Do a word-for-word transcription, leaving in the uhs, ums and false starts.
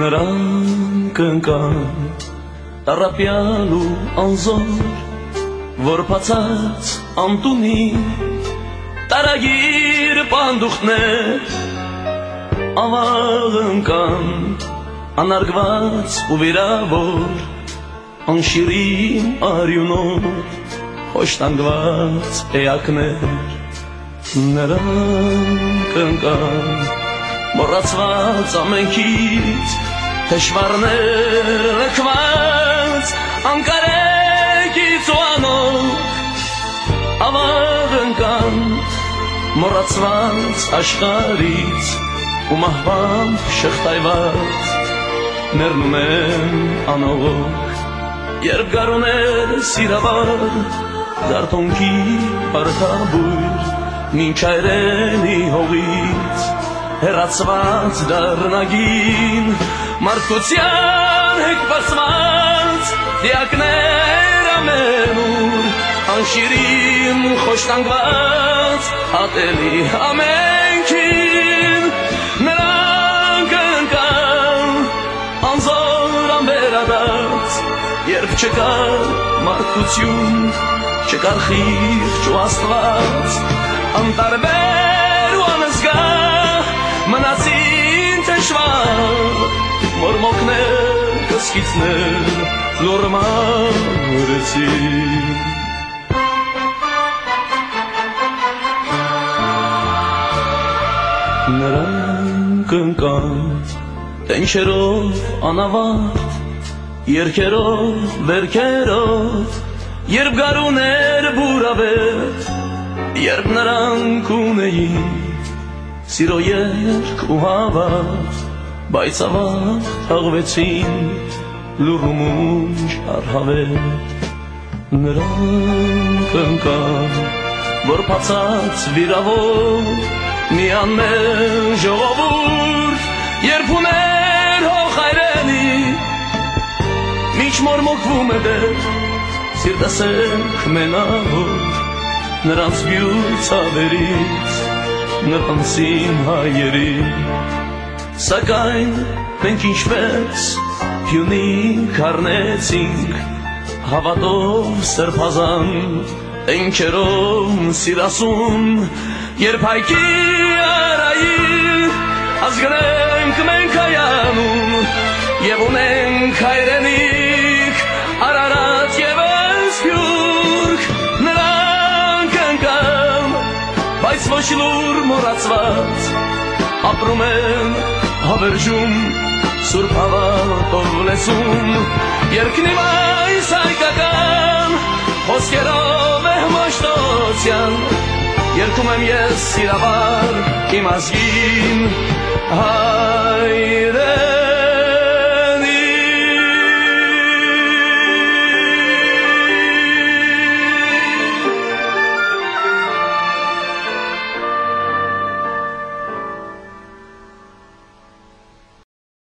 Նրանք ընկան տառապյալ ու անզոր, որ բացած անտունի տարագիր պանդուխտներ ավաղ ընկան անարգված ու վիրավոր անշիրին արյունով խոշտանգված էակներ նրանք ընկան մոռացված ամենքից թշվառներ լքված անկարեկից ու անոտ ավաղ ընկան մոռացված աշխարից ու մահվամբ շղթայված ներնում են անողոք երբ գարուներ սիրավար զարթոնքի արդաբույր մինչ այրենի հողից հեռացված դառնագին մարդկության հետ բացված դիակներ ամենուր անշիրին խոշտանգված ատելի ամենքին նրանք ընկան անզոր անվերադարձ երբ չկար մարդկություն չկար խիղճ ու աստված անտարբեր ու անզգահ մնացին թշվառ մորմոքներ կսկիցներ լուռ մարեցին նրանք ընկան տենչերով անավարտ երգերով վերքերով երբ գարուներ բուրավետ երբ նրանք ունեին սիրո երգ ու հավատ բայց ավաղ թաղվեցին լուռ ու մունջ առհավետ նրանք ընկան որ բացած վիրավոր մի անմեղ ժողովուրդ երբ ուներ հող հայրենի մինչ մորմոքվում է դեր սիրտասենք մենավոր նրանց բյուր ցավերից նպանցին հայերի սակայն մենք ինչպես հյունիկ առնեցինք հավատով սրբազան տենչերով սիրասուն երբ հայքի արայի ազգնենք մենք հայանում և ունենք հայրենիք Արարատ և Սփյուռք նրանք ընկան բայց ոչ լուռ մոռացված ապրում են հավերժում սուրբ հավատով լեզուն երկնիմ այս հայկական խոսքերով է մաշտոցյան երգում եմ ես սիրավար իմ ազգին հայրեն